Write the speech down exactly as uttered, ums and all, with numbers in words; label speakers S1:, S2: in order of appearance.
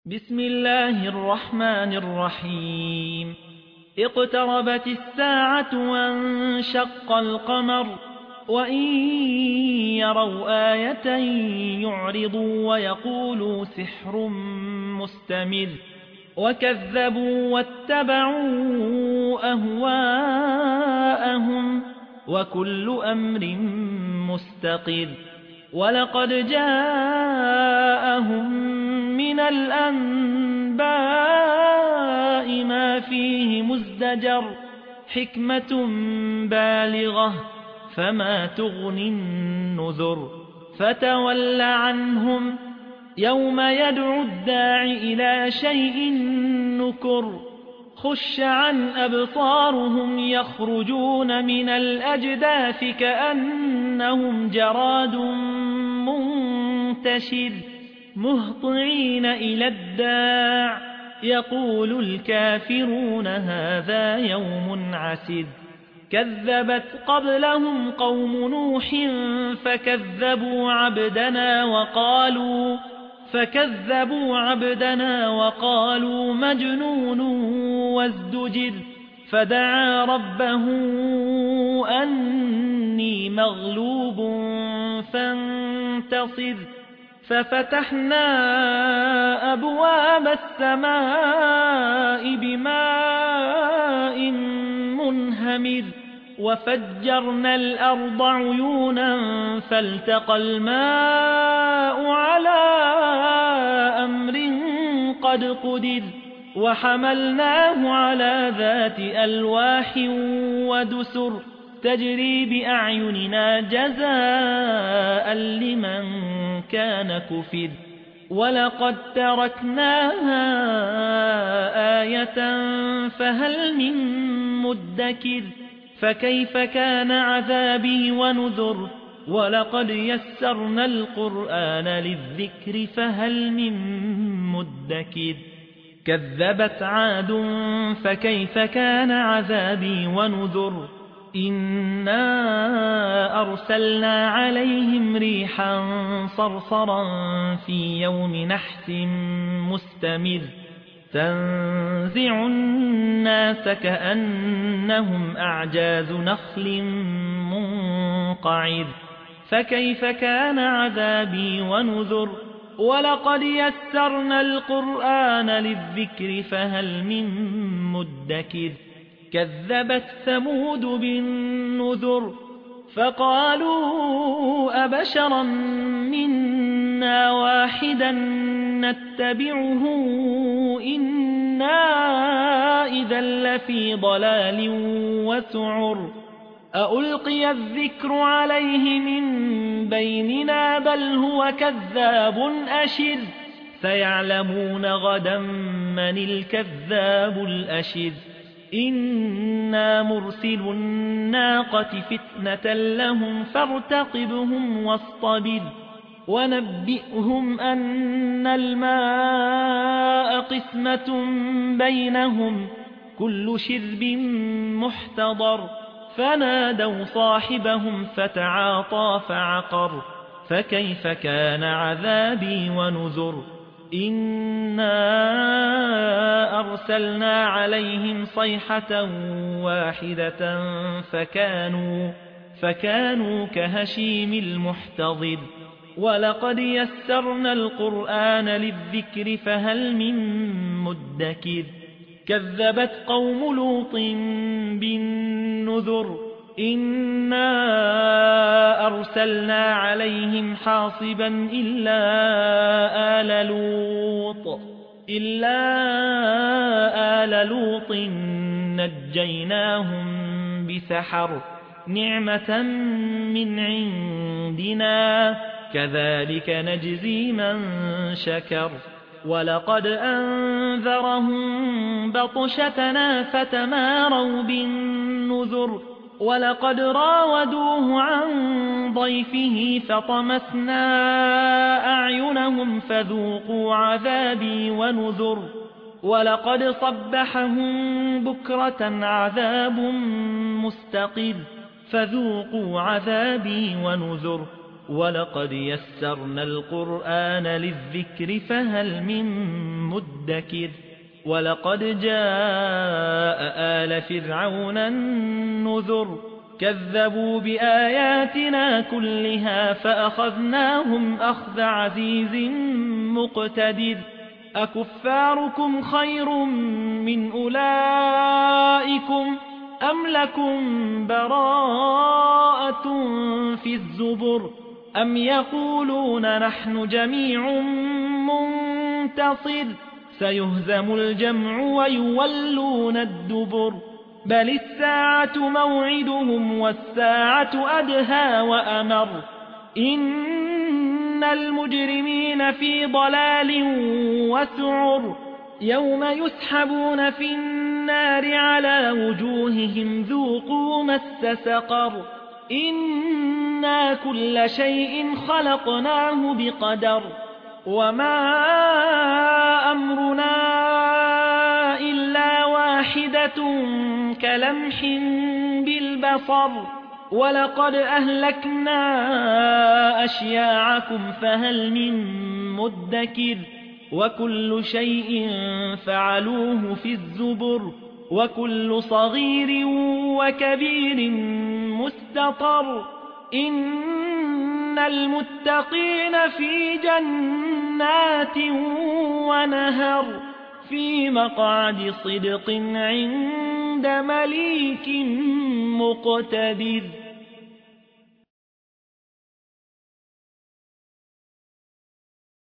S1: بسم الله الرحمن الرحيم اقتربت الساعة وانشق القمر وإن يروا آية يعرضوا ويقولوا سحر مستمر وكذبوا واتبعوا أهواءهم وكل أمر مستقر ولقد جاءهم من الأنباء ما فيه مزدجر حكمة بالغة فما تغني النذر فتول عنهم يوم يدعو الداع إلى شيء نكر خش عن أبصارهم يخرجون من الأجداث كأنهم جراد منتشر مهطعين إلى الداع يقول الكافرون هذا يوم عسر كذبت قبلهم قوم نوح فكذبوا عبدنا وقالوا فكذبوا عبدنا وقالوا مجنون وازدجر فدعا ربه أني مغلوب فانتصر ففتحنا أبواب السماء بماء منهمر وفجرنا الأرض عيونا فالتقى الماء على أمر قد قدر وحملناه على ذات ألواح ودسر تجري بأعيننا جزاء لمن كان كفر ولقد تركناها آية فهل من مدكر فكيف كان عذابي ونذر ولقد يسرنا القرآن للذكر فهل من مدكر كذبت عاد فكيف كان عذابي ونذر إنا أرسلنا عليهم ريحا صرصرا في يوم نحس مستمر تنزع الناس كأنهم أعجاز نخل منقعر فكيف كان عذابي ونذر ولقد يسرنا القرآن للذكر فهل من مدكر كذبت ثمود بالنذر فقالوا أبشرا منا واحدا نتبعه إنا إذا لفي ضلال وسعر ألقي الذكر عليه من بيننا بل هو كذاب أشر سيعلمون غدا من الكذاب الأشر إنا مرسل الناقة فتنة لهم فارتقبهم واصطبر ونبئهم أن الماء قسمة بينهم كل شرب محتضر فنادوا صاحبهم فتعاطى فعقر فكيف كان عذابي ونذر إنا أرسلنا عليهم صيحة واحدة فكانوا, فكانوا كهشيم المحتضر ولقد يسرنا القرآن للذكر فهل من مدكر كذبت قوم لوط بالنذر إنا أرسلنا عليهم حاصبا إلا آل لوط إلا آل لوط نجيناهم بسحر نعمة من عندنا كذلك نجزي من شكر ولقد أنذرهم بطشتنا فتماروا بالنذر ولقد راودوه عن ضيفه فطمسنا أعينهم فذوقوا عذابي ونذر ولقد صبحهم بكرة عذاب مستقر فذوقوا عذابي ونذر ولقد يسرنا القرآن للذكر فهل من مدكر ولقد جاء آل فرعون النذر كذبوا بآياتنا كلها فأخذناهم أخذ عزيز مقتدر أكفاركم خير من أولئكم أم لكم براءة في الزبر أم يقولون نحن جميع منتصر سيهزم الجمع ويولون الدبر بل الساعة موعدهم والساعة أدهى وأمر إن المجرمين في ضلال وسعر يوم يسحبون في النار على وجوههم ذوقوا مس سقر إنا كل شيء خلقناه بقدر وما أمرنا إلا واحدة كلمح بالبصر ولقد أهلكنا أشياعكم فهل من مدكر وكل شيء فعلوه في الزبر وكل صغير وكبير مستطر إن المتقين في جنات ونهر في مقعد صدق عند مليك مقتدر.